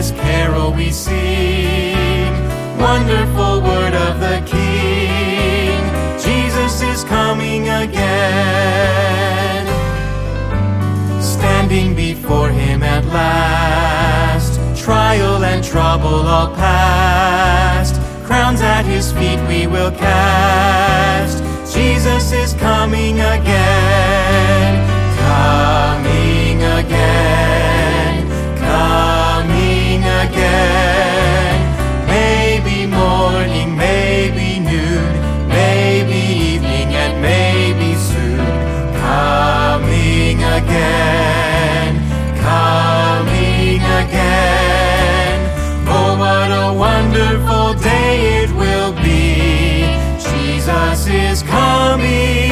joyous carol we sing. Wonderful word of the King, Jesus is coming again. Standing before him at last, trial and trouble all past, crowns at his feet we will cast. Jesus is coming again, coming again, coming again. Maybe morning, maybe noon, maybe evening, and maybe soon. Coming again, coming again. Oh, what a wonderful day it will be. Jesus is coming.